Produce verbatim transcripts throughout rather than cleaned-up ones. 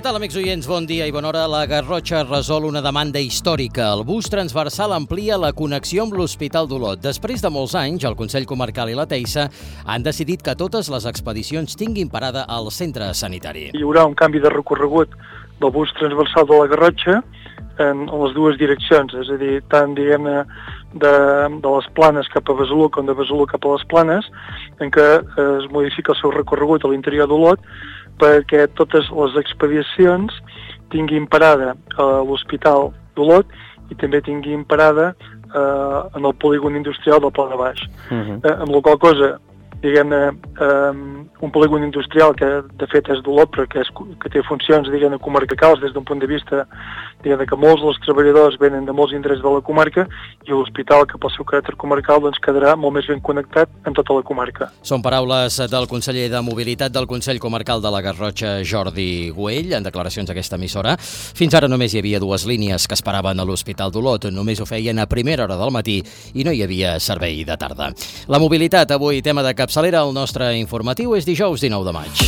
tal, amics oients? Bon dia i bona hora. La Garrotxa resol una demanda històrica. El bus transversal amplia la connexió amb l'Hospital d'Olot. Després de molts anys, el Consell Comarcal i la Teissa han decidit que totes les expedicions tinguin parada al centre sanitari. Hi haurà un canvi de recorregut del bus transversal de la Garrotxa en les dues direccions, és a dir, tant, diguem-ne, de, de les Planes cap a Besalú com de Besalú cap a les Planes, en què es modifica el seu recorregut a l'interior d'Olot perquè totes les expedicions tinguin parada a l'Hospital d'Olot i també tinguin parada eh, en el polígon industrial del Pla de Baix. Uh-huh. eh, amb la qual cosa, diguem-ne, eh, un polígon industrial que de fet és d'Olot, però que, és, que té funcions, diguem-ne, comarcals des d'un punt de vista, diguem-ne, que molts dels treballadors venen de molts indrets de la comarca i l'hospital, que pel seu caràcter comarcal, doncs quedarà molt més ben connectat amb tota la comarca. Són paraules del conseller de Mobilitat del Consell Comarcal de la Garrotxa, Jordi Güell, en declaracions a aquesta emissora. Fins ara només hi havia dues línies que esperaven a l'Hospital d'Olot, només ho feien a primera hora del matí i no hi havia servei de tarda. La mobilitat, avui, tema de capçalera, el nostre informatiu és dijous dinou de maig.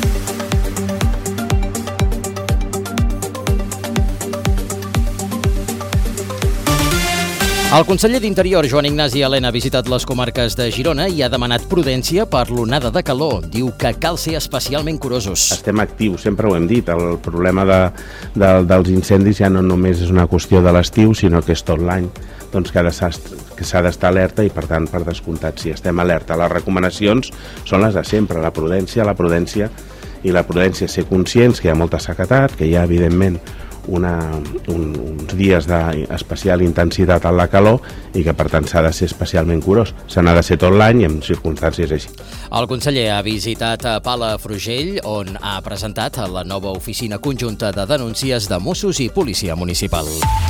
El conseller d'Interior, Joan Ignasi Elena, ha visitat les comarques de Girona i ha demanat prudència per l'onada de calor. Diu que cal ser especialment curosos. Estem actius, sempre ho hem dit. El problema de, de, dels incendis ja no només és una qüestió de l'estiu, sinó que és tot l'any. Doncs que s'ha d'estar alerta i, per tant, per descomptat, si estem alerta. Les recomanacions són les de sempre, la prudència, la prudència i la prudència, ser conscients que hi ha molta sequedat, que hi ha, evidentment, Una, un, uns dies d'especial intensitat en la calor i que per tant s'ha de ser especialment curós. Se n'ha de ser tot l'any i en circumstàncies així. El conseller ha visitat a Palafrugell, on ha presentat la nova oficina conjunta de denúncies de Mossos i Policia Municipal.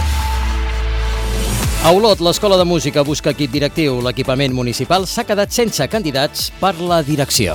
A Olot, l'Escola de Música busca equip directiu. L'equipament municipal s'ha quedat sense candidats per la direcció.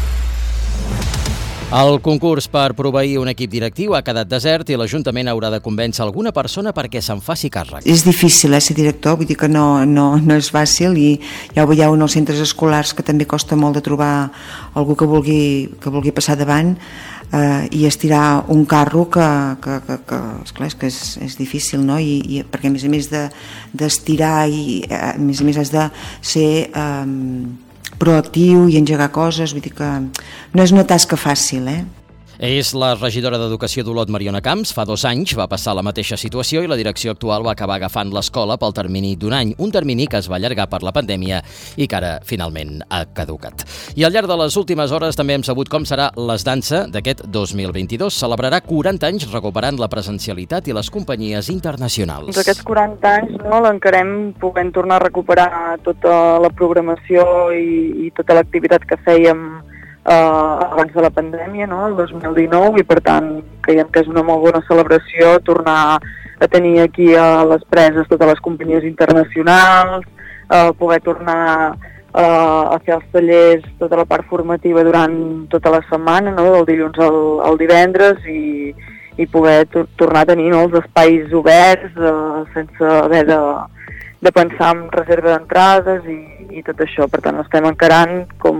El concurs per proveir un equip directiu ha quedat desert i l'Ajuntament haurà de convèncer alguna persona perquè se'n faci càrrec. És difícil, eh, ser director, vull dir que no, no, no és fàcil i ja ho veieu en els centres escolars que també costa molt de trobar algú que vulgui, que vulgui passar davant eh, i estirar un carro que, que, que, que, esclar, és, que és, és difícil, no? I, i perquè a més a més d'estirar de, i a més a més has de ser Eh, proactiu i engegar coses, vull dir que no és una tasca fàcil, eh? És la regidora d'Educació d'Olot, Mariona Camps. Fa dos anys va passar la mateixa situació i la direcció actual va acabar agafant l'escola pel termini d'un any, un termini que es va allargar per la pandèmia i que ara finalment ha caducat. I al llarg de les últimes hores també hem sabut com serà l'Esdansa d'aquest dos mil vint-i-dos. Celebrarà quaranta anys recuperant la presencialitat i les companyies internacionals. Doncs aquests quaranta anys no, l'encarem podent tornar a recuperar tota la programació i, i tota l'activitat que fèiem Uh, abans de la pandèmia, no? El dos mil dinou, i per tant creiem que és una molt bona celebració tornar a tenir aquí a les preses totes les companyies internacionals, uh, poder tornar uh, a fer els tallers, tota la part formativa durant tota la setmana, no? Del dilluns al, al divendres i, i poder to- tornar a tenir, no? Els espais oberts uh, sense haver de, de pensar en reserva d'entrades i, i tot això. Per tant, estem encarant com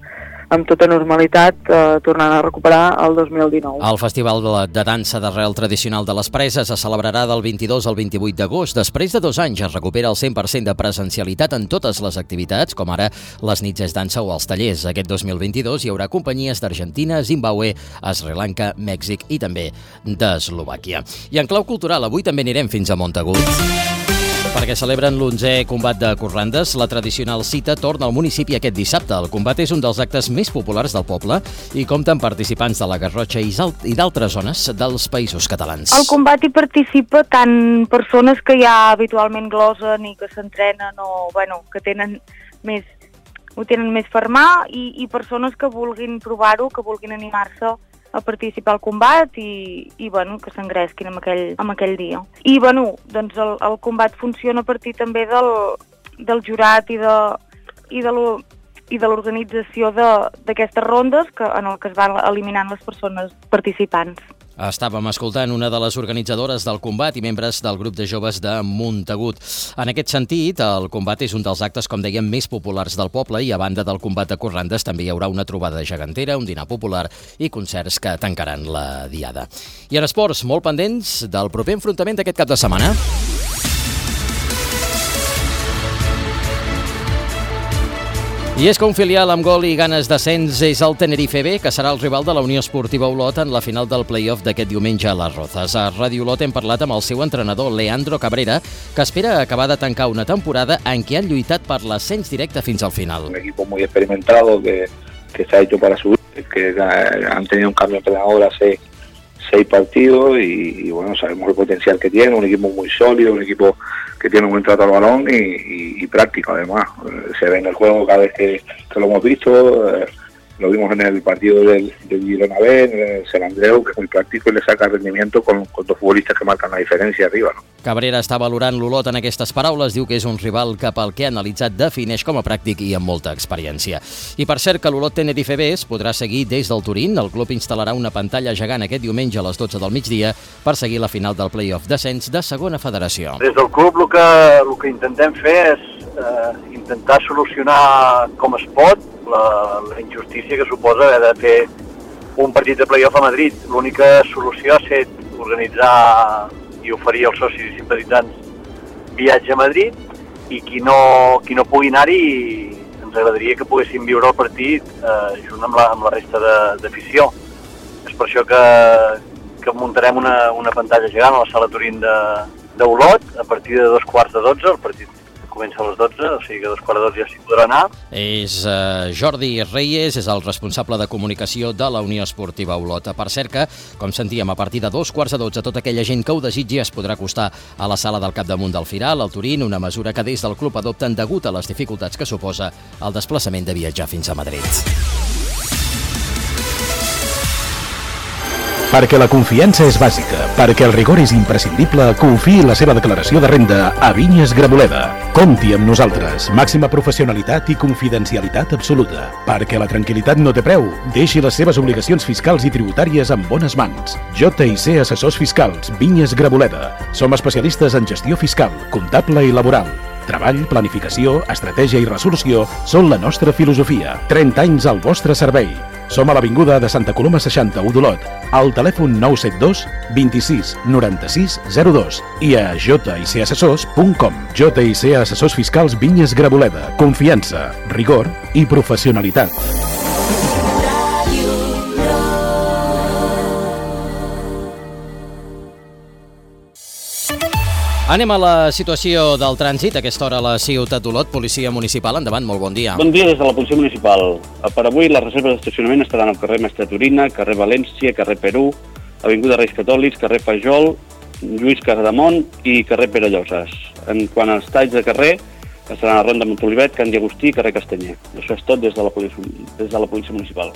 amb tota normalitat, eh, tornant a recuperar el dos mil dinou. El Festival de, la, de Dansa d'Arrel Tradicional de les Preses es celebrarà del vint-i-dos al vint-i-vuit d'agost. Després de dos anys es recupera el cent per cent de presencialitat en totes les activitats, com ara les nits és dansa o els tallers. Aquest dos mil vint-i-dos hi haurà companyies d'Argentina, Zimbabue, Sri Lanka, Mèxic i també d'Eslovàquia. I en clau cultural, avui també anirem fins a Montagut, perquè celebren l'onzè combat de corrandes. La tradicional cita torna al municipi aquest dissabte. El combat és un dels actes més populars del poble i compta amb participants de la Garrotxa i d'altres zones dels països catalans. Al combat hi participa tant persones que ja habitualment glosen i que s'entrenen o bueno, que tenen més, ho tenen més fermar i, i persones que vulguin provar-ho, que vulguin animar-se a participar al combat i, i bueno, que s'engresquin amb aquell, amb aquell dia. I bueno, doncs el, el combat funciona a partir també del, del jurat i de, i de, lo, i de l'organització d'aquestes rondes que, en el que es van eliminant les persones participants. Estàvem escoltant una de les organitzadores del combat i membres del grup de joves de Montagut. En aquest sentit, el combat és un dels actes, com dèiem, més populars del poble i a banda del combat de corrandes també hi haurà una trobada gegantera, un dinar popular i concerts que tancaran la diada. I en esports, molt pendents del proper enfrontament d'aquest cap de setmana. I és que un filial amb gol i ganes d'ascens és el Tenerife B, que serà el rival de la Unió Esportiva Olot en la final del play-off d'aquest diumenge a les Rozas. A Ràdio Olot hem parlat amb el seu entrenador, Leandro Cabrera, que espera acabar de tancar una temporada en què han lluitat per l'ascens directe fins al final. Un equipo muy experimentado que, que se ha hecho para subir, que han tenido un cambio de entrenador hace seis partidos y, y bueno, sabemos el potencial que tiene, un equipo muy sólido, un equipo que tiene un buen trato al balón y, y, y práctico además. Se ve en el juego cada vez que, que lo hemos visto, eh, lo vimos en el partido del, del Girona B, en el Sant Andreu, que es muy práctico y le saca rendimiento con, con dos futbolistas que marcan la diferència arriba, no? Cabrera està valorant l'Olot en aquestes paraules, diu que és un rival que pel que ha analitzat defineix com a pràctic i amb molta experiència. I per cert que l'Olot Tenerife B es podrà seguir des del Turín. El club instal·larà una pantalla gegant aquest diumenge a les dotze del migdia per seguir la final del play-off d'ascens de segona federació. Des del club el que, el que intentem fer és eh, intentar solucionar com es pot la, la injustícia que suposa haver de fer un partit de play-off a Madrid. L'única solució ha estat organitzar i oferir als socis i simpatitzants viatge a Madrid i qui no, qui no pugui anar-hi ens agradaria que poguessin viure el partit eh, junt amb la, amb la resta d'afició. És per això que, que muntarem una, una pantalla gegant a la sala Turín d'Olot a partir de dos quarts de dotze, el partit comença a les dotze, o sigui que a dos quarts de dotze ja s'hi podrà anar. És uh, Jordi Reyes, és el responsable de comunicació de la Unió Esportiva Olot. Per cert que, com sentíem, a partir de dos quarts de dotze, tota aquella gent que ho desitgi es podrà acostar a la sala del capdamunt del Firal, al Turín, una mesura que des del club adopten degut a les dificultats que suposa el desplaçament de viatjar fins a Madrid. Perquè la confiança és bàsica, perquè el rigor és imprescindible, confiï la seva declaració de renda a Vinyes Graboleda. Compti amb nosaltres. Màxima professionalitat i confidencialitat absoluta. Perquè la tranquil·litat no té preu, deixi les seves obligacions fiscals i tributàries en bones mans. J i C Assessors Fiscals, Vinyes Graboleda. Som especialistes en gestió fiscal, comptable i laboral. Treball, planificació, estratègia i resolució són la nostra filosofia. trenta anys al vostre servei. Som a l'avinguda de Santa Coloma seixanta-u d'Olot, al telèfon nou set dos, vint-i-sis, noranta-sis, zero dos i a j i c assessors punt com. J i C Assessors Fiscals Vinyes Graboleda. Confiança, rigor i professionalitat. Anem a la situació del trànsit. A aquesta hora a la ciutat d'Olot, policia municipal. Endavant, molt bon dia. Bon dia des de la policia municipal. Per avui les reserves d'estacionament estaran al carrer Mestre Torina, carrer València, carrer Perú, avinguda Reis Catòlics, carrer Pajol, Lluís Casademont i carrer Pere Lloses. En quant als talls de carrer, estaran a Ronda Montolivet, Can Diagustí i carrer Castanyer. Això és tot des de la policia, des de la policia municipal.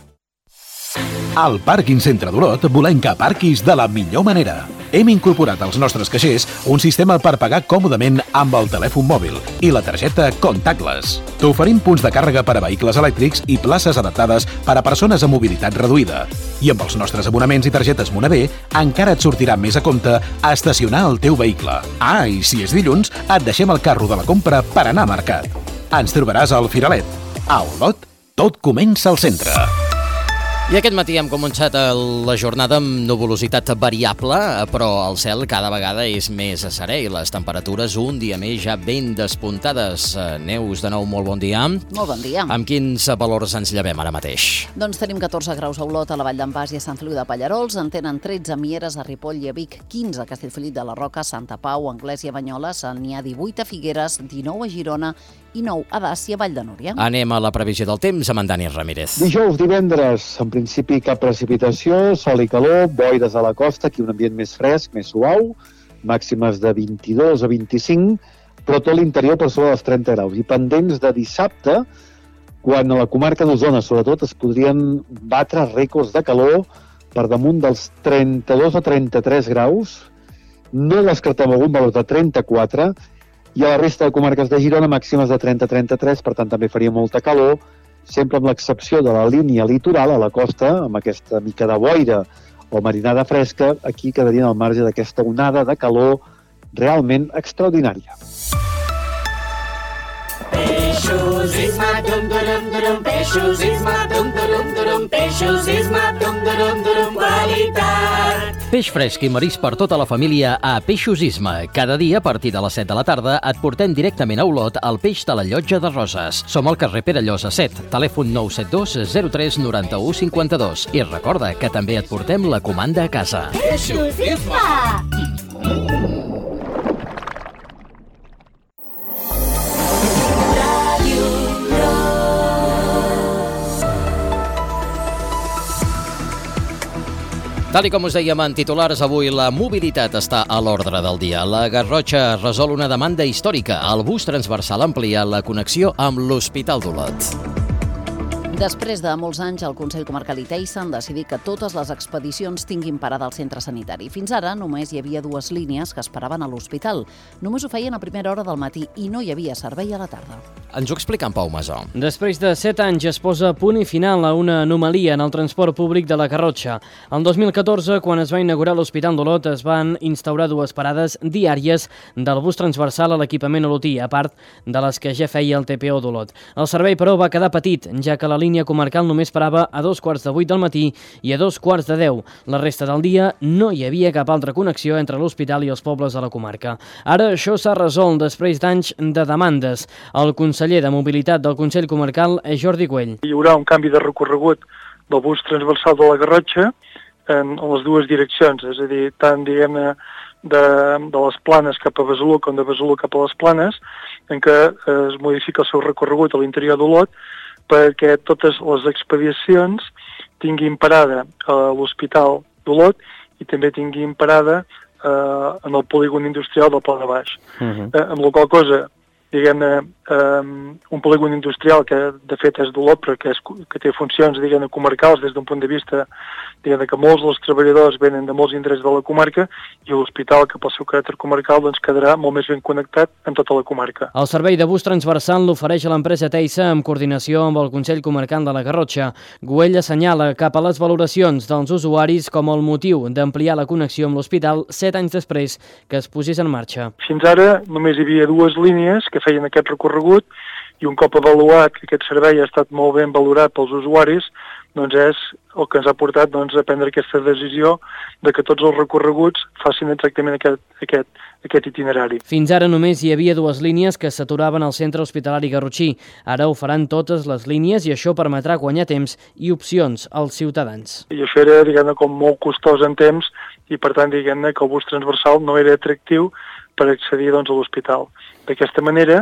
Al Pàrquing Centre d'Olot volem que aparquis de la millor manera. Hem incorporat als nostres caixers un sistema per pagar còmodament amb el telèfon mòbil i la targeta Contactless. T'oferim punts de càrrega per a vehicles elèctrics i places adaptades per a persones amb mobilitat reduïda. I amb els nostres abonaments i targetes Monavé encara et sortirà més a compte a estacionar el teu vehicle. Ah, i si és dilluns, et deixem el carro de la compra per anar a mercat. Ens trobaràs al Firalet. A Olot, tot comença al centre. I aquest matí hem començat la jornada amb nuvolositat variable, però el cel cada vegada és més serè i les temperatures un dia més ja ben despuntades. Neus, de nou, molt bon dia. Molt bon dia. Amb quins valors ens llevem ara mateix? Doncs tenim catorze graus a Olot, a la Vall d'en Bas i a Sant Feliu de Pallarols. En tenen tretze a Mieres, a Ripoll i a Vic, quinze a Castellfollit de la Roca, Santa Pau, Anglès i a Banyoles. N'hi ha divuit a Figueres, dinou a Girona i nou a Das i a Vall de Núria. Anem a la previsió del temps amb en Dani Ramírez. Dijous, divendres, en principi cap precipitació, sol i calor, boires a la costa, aquí un ambient més fresc, més suau, màximes de vint-i-dos a vint-i-cinc, però tot l'interior per sobre dels trenta graus. I pendents de dissabte, quan a la comarca d'Osona, sobretot, es podrien batre rècords de calor per damunt dels trenta-dos a trenta-tres graus, no descartem algun valor de trenta-quatre, i a la resta de comarques de Girona màximes de trenta a trenta-tres, per tant també faria molta calor, sempre amb l'excepció de la línia litoral a la costa, amb aquesta mica de boira o marinada fresca, aquí quedarien al marge d'aquesta onada de calor realment extraordinària. Peixos, Isma, dum, durum, durum, peixos, Isma, dum, durum, durum, peixos, Isma, dum, durum, durum, qualitat. Peix fresc i marisc per tota la família a Peixos Isma. Cada dia, a partir de les set de la tarda, et portem directament a Olot el peix de la Llotja de Roses. Som al carrer Pere Llosa set, telèfon nou set dos zero tres nou u cinc dos. I recorda que també et portem la comanda a casa. Peixos, Isma! Tal i com us dèiem en titulars, avui la mobilitat està a l'ordre del dia. La Garrotxa resol una demanda històrica. El bus transversal amplia la connexió amb l'Hospital d'Olot. Després de molts anys, el Consell Comarcal i Teissa han decidit que totes les expedicions tinguin parada al centre sanitari. Fins ara només hi havia dues línies que esperaven a l'hospital. Només ho feien a primera hora del matí i no hi havia servei a la tarda. Ens ho explica en Pau Masó. Després de set anys es posa punt i final a una anomalia en el transport públic de la Garrotxa. El dos mil catorze, quan es va inaugurar l'Hospital d'Olot, es van instaurar dues parades diàries del bus transversal a l'equipament olotí, a part de les que ja feia el T P O d'Olot. El servei, però, va quedar petit, ja que la línia comarcal només parava a dos quarts de vuit del matí i a dos quarts de deu. La resta del dia no hi havia cap altra connexió entre l'hospital i els pobles de la comarca. Ara això s'ha resolt després d'anys de demandes. El conseller de Mobilitat del Consell Comarcal és Jordi Güell. Hi haurà un canvi de recorregut del bus transversal de la Garrotxa en, en les dues direccions, és a dir, tant, diguem-ne, de, de les Planes cap a Besalú com de Besalú cap a les Planes, en què es modifica el seu recorregut a l'interior d'Olot perquè totes les expedicions tinguin parada a l'Hospital d'Olot i també tinguin parada eh, en el polígon industrial del Pla de Baix. Uh-huh. eh, amb la qual cosa, diguem-ne, eh, un polígon industrial que de fet és d'Olot però que, és, que té funcions, diguem-ne, comarcals des d'un punt de vista, diguem-ne, que molts dels treballadors venen de molts indrets de la comarca i l'hospital, que pel seu caràcter comarcal, doncs quedarà molt més ben connectat amb tota la comarca. El servei de bus transversal l'ofereix a l'empresa Teissa en coordinació amb el Consell Comarcal de la Garrotxa. Güell assenyala cap a les valoracions dels usuaris com el motiu d'ampliar la connexió amb l'hospital set anys després que es posés en marxa. Fins ara només hi havia dues línies que feien aquest recorregut i un cop avaluat que aquest servei ha estat molt ben valorat pels usuaris, doncs és el que ens ha portat doncs, a prendre aquesta decisió de que tots els recorreguts facin exactament aquest, aquest, aquest itinerari. Fins ara només hi havia dues línies que s'aturaven al centre hospitalari garrotxí. Ara ho faran totes les línies i això permetrà guanyar temps i opcions als ciutadans. I això era, diguem-ne, com molt costós en temps i, per tant, diguem-ne que el bus transversal no era atractiu per accedir doncs, a l'hospital. D'aquesta manera,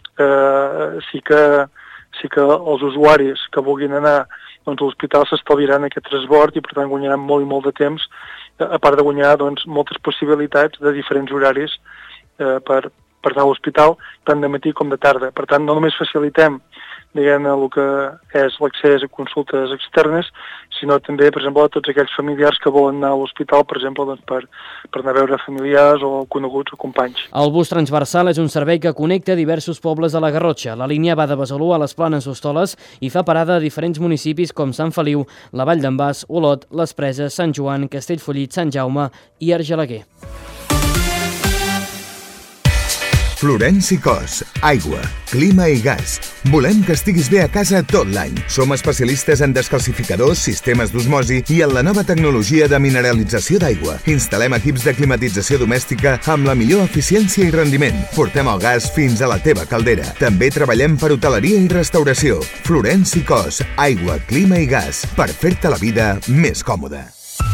eh, sí, que, sí que els usuaris que vulguin anar doncs, a l'hospital s'estalviaran aquest transbord i per tant guanyaran molt i molt de temps, a part de guanyar doncs, moltes possibilitats de diferents horaris eh, per, per anar a l'hospital, tant de matí com de tarda. Per tant, no només facilitem diguem-ne, el que és l'accés a consultes externes, sinó també, per exemple, a tots aquells familiars que volen anar a l'hospital, per exemple, doncs, per, per anar a veure familiars o coneguts o companys. El bus transversal és un servei que connecta diversos pobles de la Garrotxa. La línia va de Besalú a les Planes d'Hostoles i fa parada a diferents municipis com Sant Feliu, la Vall d'en Bas, Olot, Les Preses, Sant Joan, Castellfollit, Sant Jaume i Argelaguer. Florenci Cos, aigua, clima i gas. Volem que estiguis bé a casa tot l'any. Som especialistes en descalcificadors, sistemes d'osmosi i en la nova tecnologia de mineralització d'aigua. Instal·lem equips de climatització domèstica amb la millor eficiència i rendiment. Portem el gas fins a la teva caldera. També treballem per hoteleria i restauració. Florenci Cos, aigua, clima i gas. Per fer-te la vida més còmoda.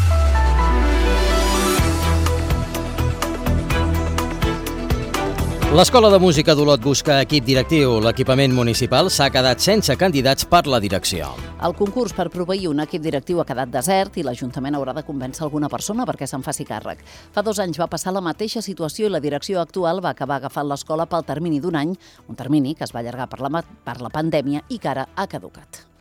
L'Escola de Música d'Olot busca equip directiu. L'equipament municipal s'ha quedat sense candidats per la direcció. El concurs per proveir un equip directiu ha quedat desert i l'Ajuntament haurà de convèncer alguna persona perquè se'n faci càrrec. Fa dos anys va passar la mateixa situació i la direcció actual va acabar agafant l'escola pel termini d'un any, un termini que es va allargar per la, per la pandèmia i que ara ha caducat.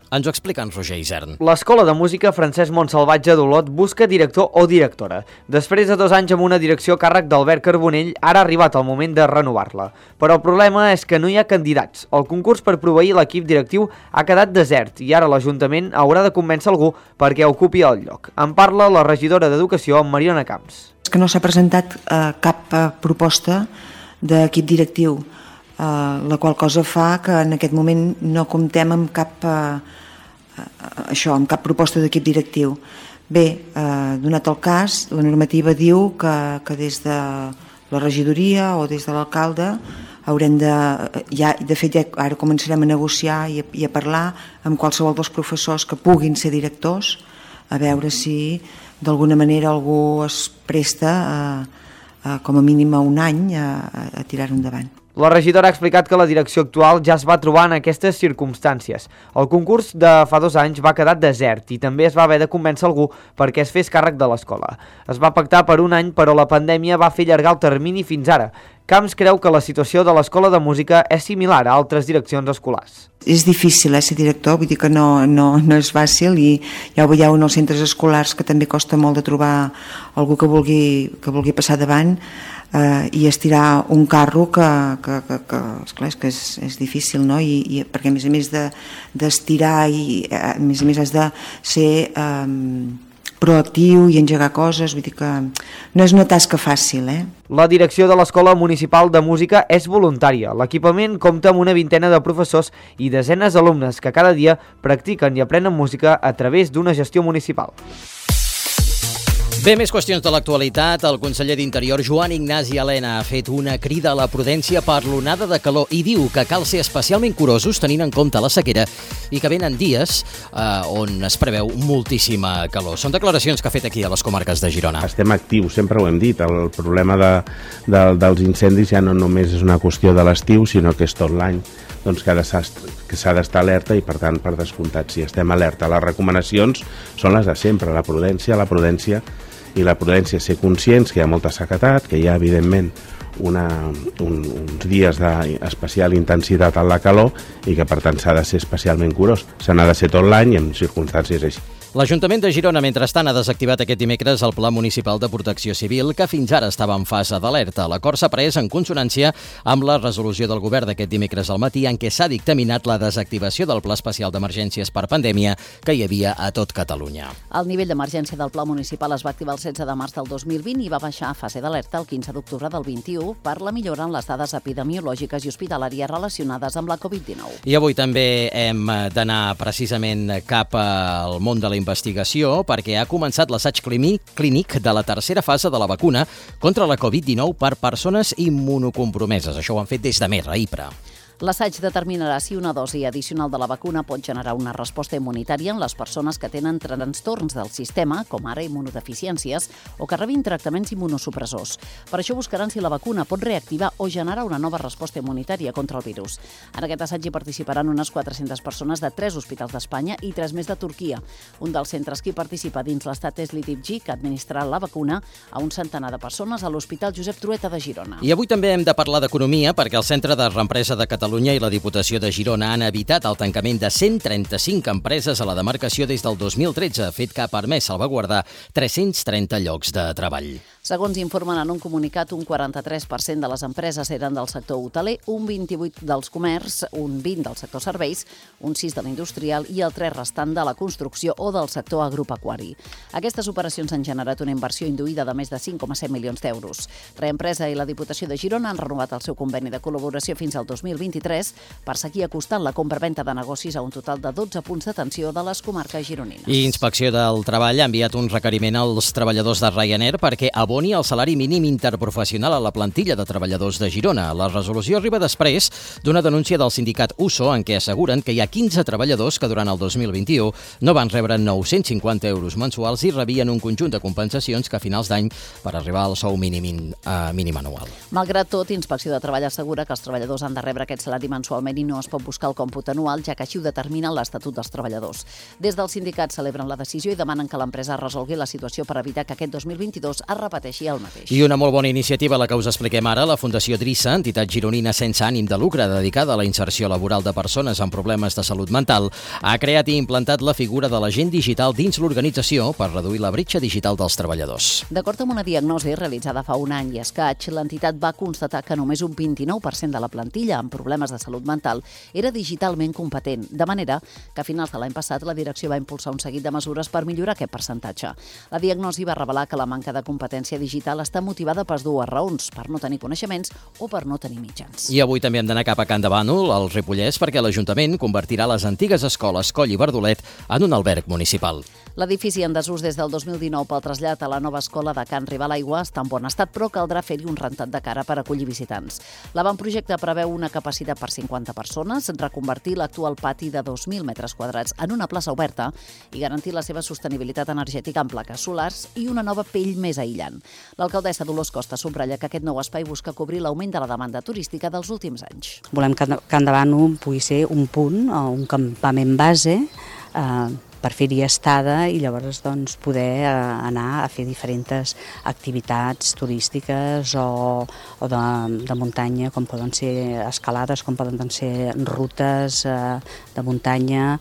Ens ho explica en Roger Isern. L'Escola de Música Francesc Montsalvatge d'Olot busca director o directora. Després de dos anys amb una direcció a càrrec d'Albert Carbonell, ara ha arribat el moment de renovar-la. Però el problema és que no hi ha candidats. El concurs per proveir l'equip directiu ha quedat desert i ara l'Ajuntament haurà de convèncer algú perquè ocupi el lloc. En parla la regidora d'Educació, Mariona Camps. És que no s'ha presentat eh, cap eh, proposta d'equip directiu, eh, la qual cosa fa que en aquest moment no comptem amb cap... Eh, això, amb cap proposta d'equip directiu. Bé, eh, donat el cas, la normativa diu que, que des de la regidoria o des de l'alcalde haurem de, ja, de fet ja ara començarem a negociar i a, i a parlar amb qualsevol dels professors que puguin ser directors, a veure si d'alguna manera algú es presta a, a, com a mínim a un any a, a tirar-ho endavant. La regidora ha explicat que la direcció actual ja es va trobar en aquestes circumstàncies. El concurs de fa dos anys va quedar desert i també es va haver de convèncer algú perquè es fes càrrec de l'escola. Es va pactar per un any, però la pandèmia va fer allargar el termini fins ara. Camps creu que la situació de l'Escola de Música és similar a altres direccions escolars. És difícil eh, ser director, vull dir que no, no, no és fàcil i ja ho veieu en els centres escolars que també costa molt de trobar algú que vulgui, que vulgui passar davant eh, i estirar un carro que, que, que, que, esclar, és, que és, és difícil, no? I, i, perquè a més a més d'estirar de, i a més a més has de ser... Eh, proactiu i engegar coses, vull dir que no és una tasca fàcil, eh? La direcció de l'Escola Municipal de Música és voluntària. L'equipament compta amb una vintena de professors i desenes d'alumnes que cada dia practiquen i aprenen música a través d'una gestió municipal. Bé, més qüestions de l'actualitat. El conseller d'Interior, Joan Ignasi Elena, ha fet una crida a la prudència per l'onada de calor i diu que cal ser especialment curosos tenint en compte la sequera i que venen dies eh, on es preveu moltíssima calor. Són declaracions que ha fet aquí a les comarques de Girona. Estem actius, sempre ho hem dit. El problema de, de, dels incendis ja no només és una qüestió de l'estiu, sinó que és tot l'any. Doncs que s'ha d'estar alerta i, per tant, per descomptat, si estem alerta. Les recomanacions són les de sempre, la prudència, la prudència i la prudència, ser conscients que hi ha molta sequedat, que hi ha, evidentment, una, un, uns dies d'especial intensitat en la calor i que, per tant, s'ha de ser especialment curós. Se n'ha de ser tot l'any i en circumstàncies així. L'Ajuntament de Girona, mentrestant, ha desactivat aquest dimecres el Pla Municipal de Protecció Civil, que fins ara estava en fase d'alerta. L'acord s'ha pres en consonància amb la resolució del govern d'aquest dimecres al matí, en què s'ha dictaminat la desactivació del Pla Especial d'Emergències per Pandèmia que hi havia a tot Catalunya. El nivell d'emergència del Pla Municipal es va activar el setze de març del dos mil vint i va baixar a fase d'alerta el quinze d'octubre del vint-i-u per la millora en les dades epidemiològiques i hospitalàries relacionades amb la covid dinou. I avui també hem d'anar precisament cap al món de la investigació perquè ha començat l'assaig clínic de la tercera fase de la vacuna contra la covid dinou per persones immunocompromeses. Això ho han fet des de Mer, a Ypres. L'assaig determinarà si una dosi addicional de la vacuna pot generar una resposta immunitària en les persones que tenen trastorns del sistema, com ara immunodeficiències, o que rebin tractaments immunosupressors. Per això buscaran si la vacuna pot reactivar o generar una nova resposta immunitària contra el virus. En aquest assaig hi participaran unes quatre-centes persones de tres hospitals d'Espanya i tres més de Turquia. Un dels centres que hi participa dins l'estat és l'I T I P G, que ha administrat la vacuna a un centenar de persones a l'Hospital Josep Trueta de Girona. I avui també hem de parlar d'economia perquè el Centre de Reempresa de Catalunya i la Diputació de Girona han evitat el tancament de cent trenta-cinc empreses a la demarcació des del dos mil tretze, fet que ha permès salvaguardar tres-cents trenta llocs de treball. Segons informen en un comunicat, un quaranta-tres per cent de les empreses eren del sector hoteler, un vint-i-vuit per cent dels comerç, un vint per cent del sector serveis, un sis per cent de l'industrial i el tres per cent restant de la construcció o del sector agropecuari. Aquestes operacions han generat una inversió induïda de més de cinc coma set milions d'euros. Reempresa i la Diputació de Girona han renovat el seu conveni de col·laboració fins al dos mil vint-i-tres per seguir acostant la compra-venta de negocis a un total de dotze punts d'atenció de les comarques gironines. I Inspecció del Treball ha enviat un requeriment als treballadors de Ryanair perquè aboni el salari mínim interprofessional a la plantilla de treballadors de Girona. La resolució arriba després d'una denúncia del sindicat U S O en què asseguren que hi ha quinze treballadors que durant el dos mil vint-i-u no van rebre nou-cents cinquanta euros mensuals i rebien un conjunt de compensacions que a finals d'any per arribar al sou mínim, uh, mínim anual. Malgrat tot, Inspecció de Treball assegura que els treballadors han de rebre aquests aquest salari mensualment i no es pot buscar el còmput anual, ja que així ho determina l'Estatut dels Treballadors. Des del sindicat celebren la decisió i demanen que l'empresa resolgui la situació per evitar que aquest dos mil vint-i-dos es repeteixi el mateix. I una molt bona iniciativa, la que us expliquem ara, la Fundació Drissa, entitat gironina sense ànim de lucre dedicada a la inserció laboral de persones amb problemes de salut mental, ha creat i implantat la figura de l'agent digital dins l'organització per reduir la bretxa digital dels treballadors. D'acord amb una diagnosi realitzada fa un any i escaig, l'entitat va constatar que només un vint-i-nou per cent de la plantilla amb problemes de salut mental era digitalment competent, de manera que a finals de l'any passat la direcció va impulsar un seguit de mesures per millorar aquest percentatge. La diagnosi va revelar que la manca de competència digital està motivada per dues raons, per no tenir coneixements o per no tenir mitjans. I avui també hem d'anar cap a Can de Bànol, al Ripollès, perquè l'Ajuntament convertirà les antigues escoles Coll i Verdolet en un alberg municipal. L'edifici en desús des del dos mil dinou pel trasllat a la nova escola de Can Ribalaigua està en bon estat, però caldrà fer-hi un rentat de cara per acollir visitants. L'avantprojecte preveu una capacitat per cinquanta persones, reconvertir l'actual pati de dos mil metres quadrats en una plaça oberta i garantir la seva sostenibilitat energètica amb plaques solars i una nova pell més aïllant. L'alcaldessa Dolors Costa subratlla que aquest nou espai busca cobrir l'augment de la demanda turística dels últims anys. Volem que Can de Bànol pugui ser un punt, un campament base, eh, per fer-hi estada i llavors doncs, poder eh, anar a fer diferents activitats turístiques o, o de, de muntanya, com poden ser escalades, com poden ser rutes eh, de muntanya,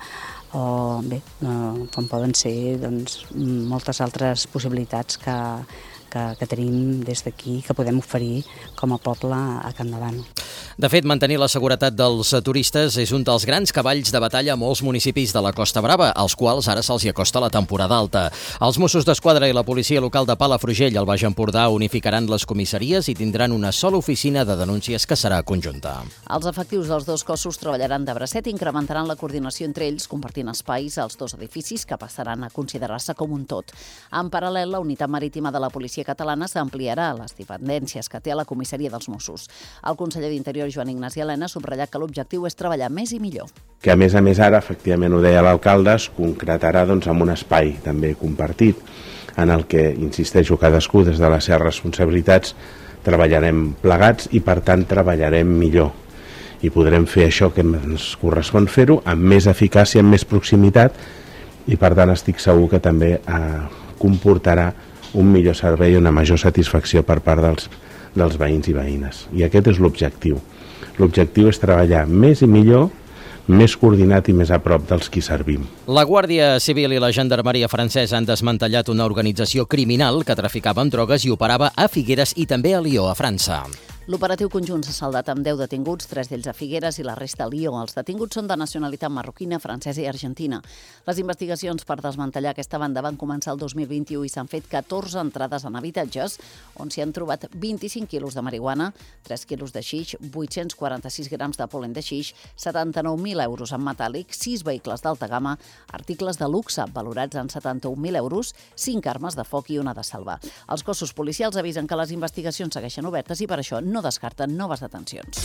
o bé, eh, com poden ser doncs, moltes altres possibilitats que, que, que tenim des d'aquí, que podem oferir com a poble a Can de Bànol. De fet, mantenir la seguretat dels turistes és un dels grans cavalls de batalla a molts municipis de la Costa Brava, als quals ara se'ls hi acosta la temporada alta. Els Mossos d'Esquadra i la policia local de Palafrugell al Baix Empordà unificaran les comissaries i tindran una sola oficina de denúncies que serà conjunta. Els efectius dels dos cossos treballaran de bracet i incrementaran la coordinació entre ells, compartint espais als dos edificis que passaran a considerar-se com un tot. En paral·lel, la unitat marítima de la policia catalana s'ampliarà a les dependències que té a la comissaria dels Mossos. El conseller d'Interior, Joan Ignasi Elena, ha subratllat que l'objectiu és treballar més i millor. Que a més a més ara, efectivament ho deia l'alcalde, es concretarà doncs, amb un espai també compartit, en el que, insisteixo, cadascú des de les seves responsabilitats treballarem plegats i per tant treballarem millor. I podrem fer això que ens correspon fer-ho amb més eficàcia, amb més proximitat i per tant estic segur que també eh, comportarà un millor servei i una major satisfacció per part dels, dels veïns i veïnes. I aquest és l'objectiu. L'objectiu és treballar més i millor, més coordinat i més a prop dels qui servim. La Guàrdia Civil i la Gendarmeria francesa han desmantellat una organització criminal que traficava amb drogues i operava a Figueres i també a Lió, a França. L'operatiu conjunt s'ha saldat amb deu detinguts, tres d'ells a Figueres i la resta a Lió. Els detinguts són de nacionalitat marroquina, francesa i argentina. Les investigacions per desmantellar aquesta banda van començar el dos mil vint-i-u i s'han fet catorze entrades en habitatges, on s'hi han trobat vint-i-cinc quilos de marihuana, tres quilos de xix, vuit-cents quaranta-sis grams de polen de xix, setanta-nou mil euros en metàl·lic, sis vehicles d'alta gamma, articles de luxe valorats en setanta-un mil euros, cinc armes de foc i una de salva. Els cossos policials avisen que les investigacions segueixen obertes i per això no descarten noves detencions.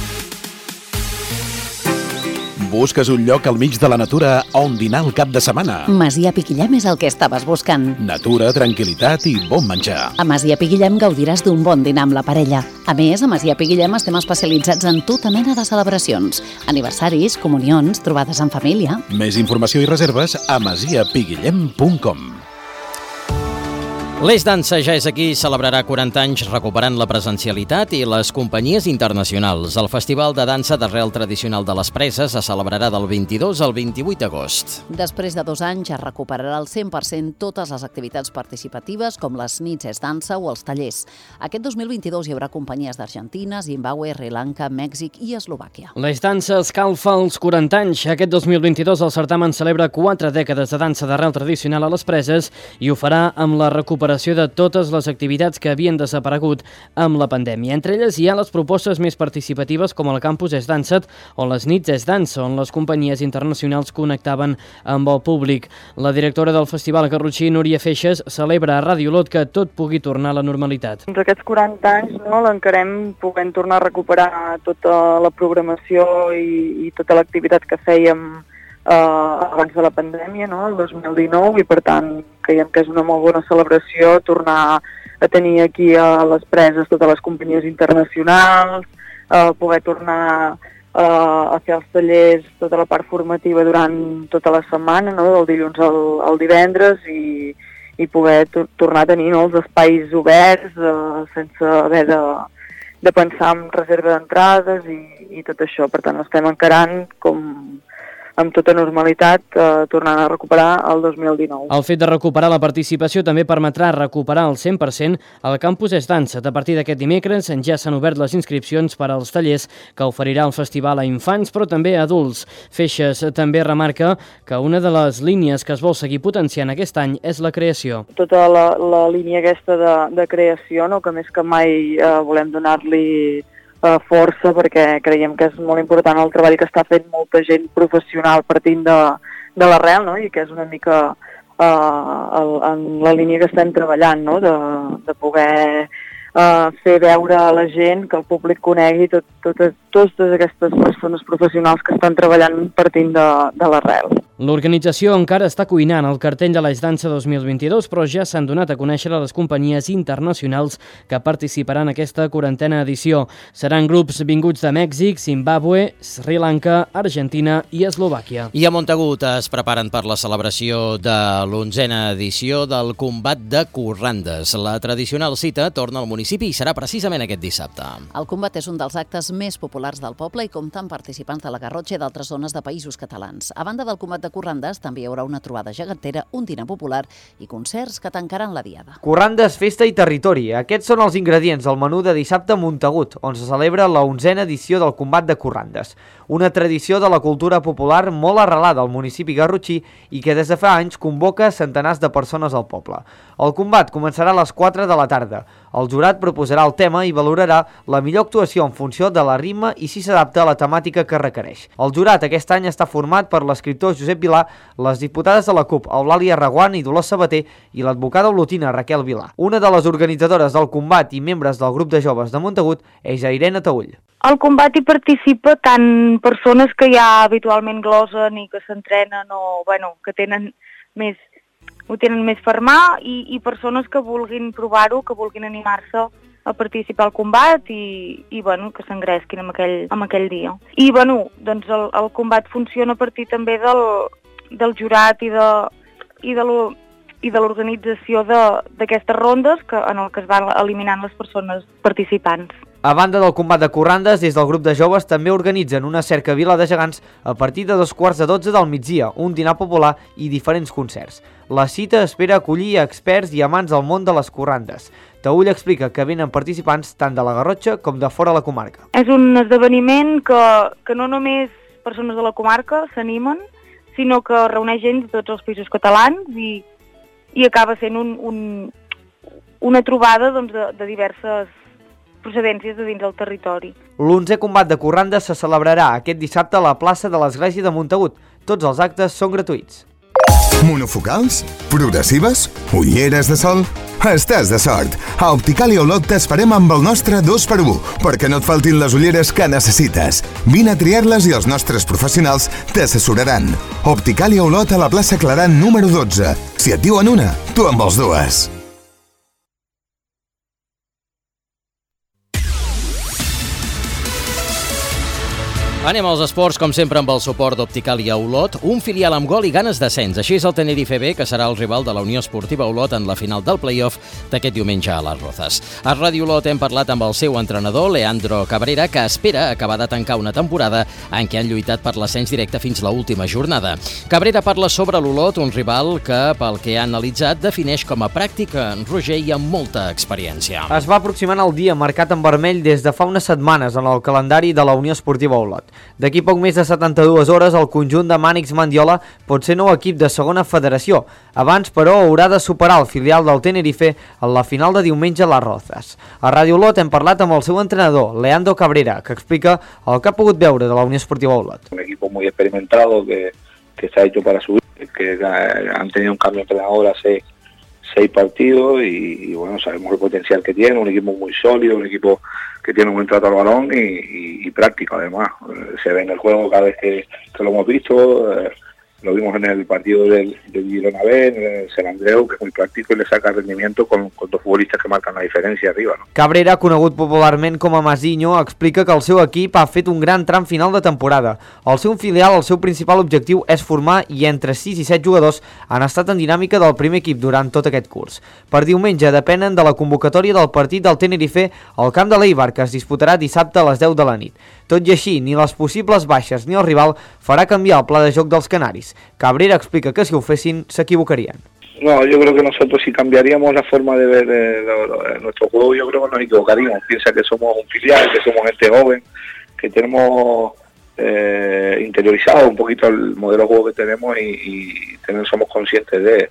Busques un lloc al mig de la natura on dinar el cap de setmana? Masia Piquillem és el que estaves buscant. Natura, tranquil·litat i bon menjar. A Masia Piquillem gaudiràs d'un bon dinar amb la parella. A més, a Masia Piquillem estem especialitzats en tota mena de celebracions. Aniversaris, comunions, trobades en família. Més informació i reserves a masia piguillem punt com. L'Eix Dansa ja és aquí, celebrarà quaranta anys recuperant la presencialitat i les companyies internacionals. El Festival de Dansa d'Arrel Tradicional de les Preses es celebrarà del vint-i-dos al vint-i-vuit d'agost. Després de dos anys es recuperarà al cent per cent totes les activitats participatives com les nits és dansa o els tallers. Aquest dos mil vint-i-dos hi haurà companyies d'Argentina, Zimbabue, Sri Lanka, Mèxic i Eslovàquia. L'Eix Dansa escalfa els quaranta anys. Aquest dos mil vint-i-dos el certamen celebra quatre dècades de dansa d'arrel tradicional a les Preses i ho farà amb la recuperació de totes les activitats que havien desaparegut amb la pandèmia. Entre elles hi ha les propostes més participatives com el Campus és Dansa't o les Nits és Dansa, on les companyies internacionals connectaven amb el públic. La directora del Festival Garrotxí, Núria Feixes, celebra a Ràdio Lot que tot pugui tornar a la normalitat. Doncs aquests quaranta anys no, l'encarem podent tornar a recuperar tota la programació i, i tota l'activitat que fèiem Uh, abans de la pandèmia, no? El dos mil dinou, i per tant creiem que és una molt bona celebració tornar a tenir aquí a les Preses totes les companyies internacionals, uh, poder tornar uh, a fer els tallers, tota la part formativa durant tota la setmana, no? Del dilluns al, al divendres i, i poder tornar a tenir, no? Els espais oberts uh, sense haver de, de pensar en reserva d'entrades i, i tot això. Per tant, estem encarant com amb tota normalitat, eh, tornant a recuperar el dos mil dinou. El fet de recuperar la participació també permetrà recuperar el cent per cent el campus És Dansa. A partir d'aquest dimecres ja s'han obert les inscripcions per als tallers que oferirà el festival a infants, però també a adults. Feixes també remarca que una de les línies que es vol seguir potenciant aquest any és la creació. Tota la, la línia aquesta de, de creació, no? Que més que mai eh, volem donar-li Uh, força, perquè creiem que és molt important el treball que està fent molta gent professional partint de, de l'arrel, no? I que és una mica uh, el, en la línia que estem treballant, no? de, de poder uh, fer veure a la gent, que el públic conegui tot, totes, totes aquestes persones professionals que estan treballant partint de, de l'arrel. L'organització encara està cuinant el cartell de l'Eix Dansa dos mil vint-i-dos, però ja s'han donat a conèixer les companyies internacionals que participaran en aquesta quarantena edició. Seran grups vinguts de Mèxic, Zimbàbue, Sri Lanka, Argentina i Eslovàquia. I a Montagut es preparen per la celebració de l'onzena edició del Combat de Corrandes. La tradicional cita torna al municipi i serà precisament aquest dissabte. El combat és un dels actes més populars del poble i compta amb participants de la Garrotxa i d'altres zones de països catalans. A banda del combat de Corrandes, també hi haurà una trobada gegantera, un dinar popular i concerts que tancaran la diada. Corrandes, festa i territori. Aquests són els ingredients del menú de dissabte a Montagut, on se celebra la onzena edició del Combat de Corrandes. Una tradició de la cultura popular molt arrelada al municipi garrotxí i que des de fa anys convoca centenars de persones al poble. El combat començarà a les quatre de la tarda. El jurat proposarà el tema i valorarà la millor actuació en funció de la ritme i si s'adapta a la temàtica que requereix. El jurat aquest any està format per l'escriptor Josep Vilà, les diputades de la CUP, Eulàlia Reguant i Dolors Sabater, i l'advocada olotina Raquel Vilà. Una de les organitzadores del combat i membres del grup de joves de Montagut és Irene Taüll. Al combat hi participa tant persones que ja habitualment glosen i que s'entrenen o bueno, que tenen més, ho tenen més fermar i, i persones que vulguin provar-ho, que vulguin animar-se a participar al combat i, i bueno, que s'engresquin en aquell, en aquell dia. I bueno, doncs el, el combat funciona a partir també del, del jurat i de, i de lo, i de l'organització d'aquestes rondes que, en el que es van eliminant les persones participants. A banda del combat de Corrandes, des del grup de joves també organitzen una cercavila de gegants a partir de dos quarts de dotze del migdia, un dinar popular i diferents concerts. La cita espera acollir experts i amants del món de les corrandes. Taüll explica que venen participants tant de la Garrotxa com de fora la comarca. És un esdeveniment que, que no només persones de la comarca s'animen, sinó que reuneix gent de tots els països catalans i, i acaba sent un, un, una trobada doncs, de, de diverses procedències de dins del territori. L'onzè combat de Corrandes se celebrarà aquest dissabte a la plaça de l'Església de Montagut. Tots els actes són gratuïts. Monofocals? Progressives? Ulleres de sol? Estàs de sort! A Optical i Olot t'esperem amb el nostre dos per u, perquè no et faltin les ulleres que necessites. Vine a triar-les i els nostres professionals t'assessoraran. Optical i Olot a la plaça Claran número dotze. Si et diuen una, tu en vols dues. Anem als esports, com sempre, amb el suport d'Optical i Olot, un filial amb gol i ganes d'ascens. Així és el Tenerife B, que serà el rival de la Unió Esportiva Olot en la final del play-off d'aquest diumenge a les Rozas. A Ràdio Olot hem parlat amb el seu entrenador, Leandro Cabrera, que espera acabar de tancar una temporada en què han lluitat per l'ascens directe fins a l'última jornada. Cabrera parla sobre l'Olot, un rival que, pel que ha analitzat, defineix com a pràctic, roger i amb molta experiència. Es va aproximant el dia marcat en vermell des de fa unes setmanes en el calendari de la Unió Esportiva Olot. D'aquí poc més de setanta-dues hores, el conjunt de Mànix Mandiola pot ser nou equip de segona federació. Abans, però, haurà de superar el filial del Tenerife en la final de diumenge a les Rozas. A Ràdio Olot hem parlat amb el seu entrenador, Leandro Cabrera, que explica el que ha pogut veure de la Unió Esportiva Olot. Un equipo muy experimentado que, que se ha hecho para subir, que han tenido un cambio de entrenador hace seis partidos y, y bueno, sabemos el potencial que tiene, un equipo muy sólido, un equipo que tiene un buen trato al balón y, y, y práctico además. Eh, se ve en el juego cada vez que, que lo hemos visto, eh, Lo vimos en el partido del, del Girona B, en el Sant Andreu, que es muy práctico y le saca rendimiento con, con dos futbolistas que marcan la diferència arriba, no? Cabrera, conegut popularment com a Masinho, explica que el seu equip ha fet un gran tram final de temporada. Al seu filial, el seu principal objectiu és formar i entre sis i set jugadors han estat en dinàmica del primer equip durant tot aquest curs. Per diumenge depenen de la convocatòria del partit del Tenerife al camp de l'Eibar, que es disputarà dissabte a les deu de la nit. Tot i així, ni les possibles baixes ni el rival farà canviar el pla de joc dels canaris. Cabrera explica que si ho fessin s'equivocarien. No, yo creo que nosotros si cambiaríamos la forma de ver eh, lo, lo, nuestro juego, yo creo que nos equivocaríamos. Piensa que somos un filial, que somos gente joven, que tenemos eh, interiorizado un poquito el modelo de juego que tenemos y, y tenemos, somos conscientes de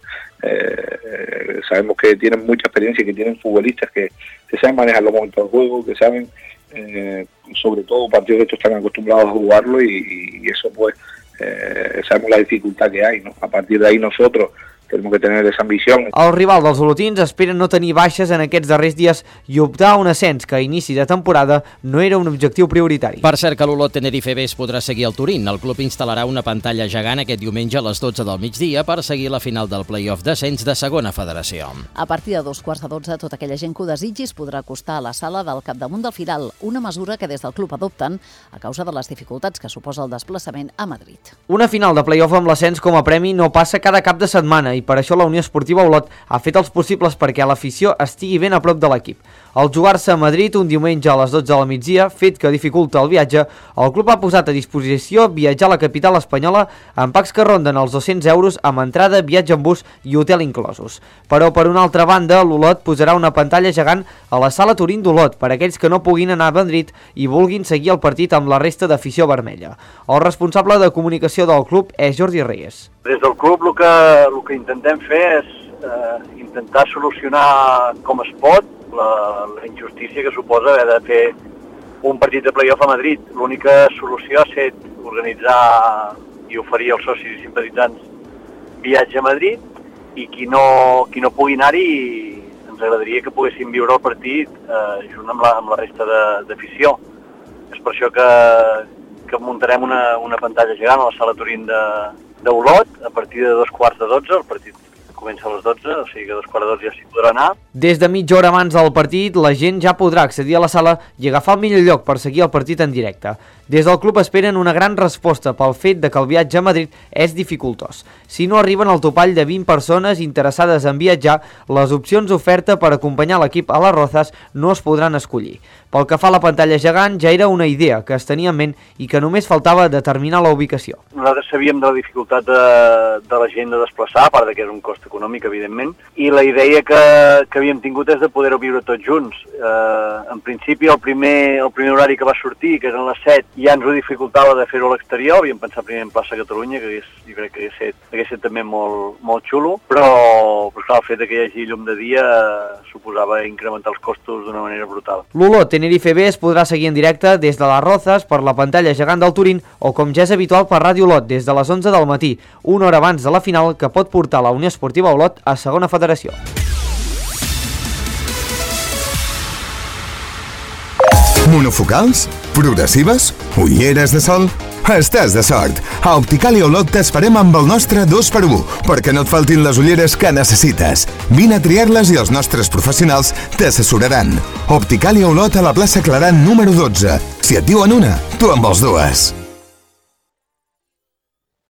eh, sabemos que tienen mucha experiencia y que tienen futbolistas que, que saben manejar los momentos del juego, que saben eh, sobre todo partidos que estos están acostumbrados a jugarlo y, y eso pues eh, sabemos la dificultad que hay, ¿no? A partir de ahí nosotros tenemos que tener esa ambición. El rival dels olotins espera no tenir baixes en aquests darrers dies i optar a un ascens que a inici de temporada no era un objectiu prioritari. Per cert que l'Olot Tenerife B es podrà seguir al Turín. El club instal·larà una pantalla gegant aquest diumenge a les dotze del migdia per seguir la final del play-off d'ascens de segona federació. A partir de dos quarts de dotze, tota aquella gent que ho desitgi es podrà acostar a la sala del capdamunt del Firal, una mesura que des del club adopten a causa de les dificultats que suposa el desplaçament a Madrid. Una final de play-off amb l'ascens com a premi no passa cada cap de setmana i per això la Unió Esportiva Olot ha fet els possibles perquè l'afició estigui ben a prop de l'equip. Al jugar-se a Madrid un diumenge a les dotze del migdia, fet que dificulta el viatge, el club ha posat a disposició viatjar a la capital espanyola amb packs que ronden els dos-cents euros amb entrada, viatge en bus i hotel inclosos. Però, per una altra banda, l'Olot posarà una pantalla gegant a la sala Turín d'Olot per a aquells que no puguin anar a Madrid i vulguin seguir el partit amb la resta d'afició vermella. El responsable de comunicació del club és Jordi Reyes. Des del club el que, el que intentem fer és eh, intentar solucionar com es pot la, la injustícia que suposa haver de fer un partit de play-off a Madrid. L'única solució ha estat organitzar i oferir als socis i simpatitzants viatge a Madrid i qui no, qui no pugui anar-hi ens agradaria que poguessin viure el partit eh, junt amb la, amb la resta d'afició. És per això que, que muntarem una, una pantalla gegant a la sala Turín de d'Olot a partir de dos quarts de dotze, el partit comença a les dotze, o sigui que a dos quarts de dotze ja s'hi podrà anar. Des de mitja hora abans del partit, la gent ja podrà accedir a la sala i agafar el millor lloc per seguir el partit en directe. Des del club esperen una gran resposta pel fet de que el viatge a Madrid és dificultós. Si no arriben al topall de vint persones interessades en viatjar, les opcions d'oferta per acompanyar l'equip a les Rozas no es podran escollir. Pel que fa a la pantalla gegant, ja era una idea que es tenia en ment i que només faltava determinar la ubicació. Nosaltres sabíem de la dificultat de, de la gent de desplaçar, a part que és un cost econòmic, evidentment, i la idea que, que havíem tingut és de poder-ho viure tots junts. Eh, en principi, el primer, el primer horari que va sortir, que eren les set, ja ens ho dificultava de fer-ho a l'exterior, havíem pensat primer en plaça Catalunya, que hagués, jo crec que hagués set, hagués set també molt, molt xulo, però, però clar, el fet que hi hagi llum de dia eh, suposava incrementar els costos d'una manera brutal. L'Olot Tenerife B es podrà seguir en directe des de les Rozas per la pantalla gegant del Turín o, com ja és habitual, per Ràdio Olot des de les onze del matí, una hora abans de la final que pot portar la Unió Esportiva Olot a segona federació. Monofocals? Progressives? Ulleres de sol? Estàs de sort! A Opticalia Olot t'esperem amb el nostre dos per u, perquè no et faltin les ulleres que necessites. Vine a triar-les i els nostres professionals t'assessoraran. Opticalia Olot a la plaça Claran número dotze. Si et diuen una, tu en vols dues.